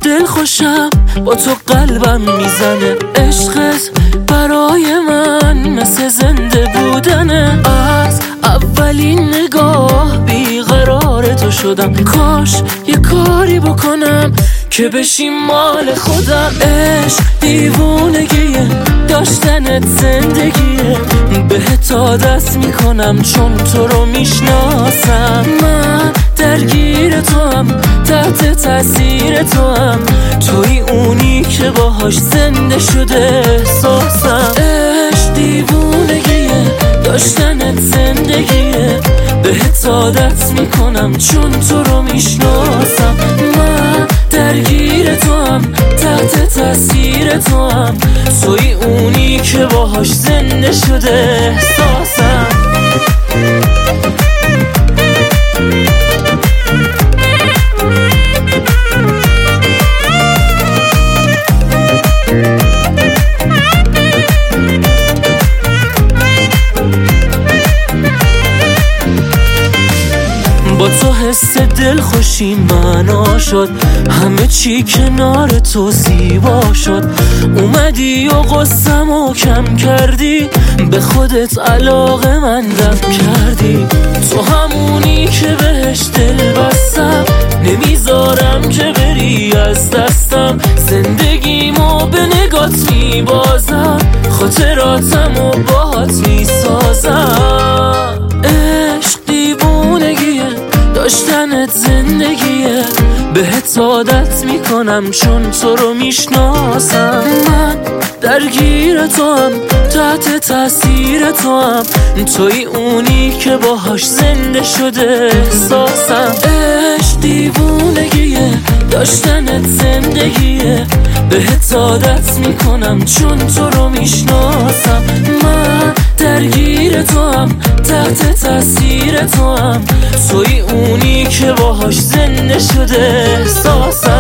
دل خوشم با تو قلبم میزنه. عشقت برای من مثل زنده بودنه. از اولین نگاه بیقرار تو شدم. کاش یه کاری بکنم که بشی مال خودم. عشق دیوونگیه، داشتنت زندگیه. بهت عادت میکنم چون تو رو میشناسم. من درگیر تو هم، تحت تاثیر تو هم. توی اونی که باهاش زنده شده احساسم. عشق دیوونگیه، داشتنت زندگیه. بهت عادت میکنم چون تو رو میشناسم. من درگیر تو هم، تحت تاثیر تو هم. توی اونی که باهاش زنده شده احساسم. با تو حس دل خوشی معنا شد. همه چی کنار تو زیبا شد. اومدی و قصه‌مو کم کردی. به خودت علاقه مندم کردی. تو همونی که بهش دل بستم. نمیذارم که بری از دستم. زندگیمو به نگات میبازم. خاطراتمو باهات میسازم. عشق دیوونگیه، داشتنت زندگیه. بهت عادت میکنم چون تو رو میشناسم. من درگیر تو هم، تحت تاثیر تو هم. توی اونی که باهاش زنده شده احساسم. عشق دیوونگیه، داشتنت زندگیه. بهت عادت میکنم چون تو رو میشناسم. من درگیر تو هم، تحت تاثیر تو هم. توی اونی که باهاش زنده شده احساسم.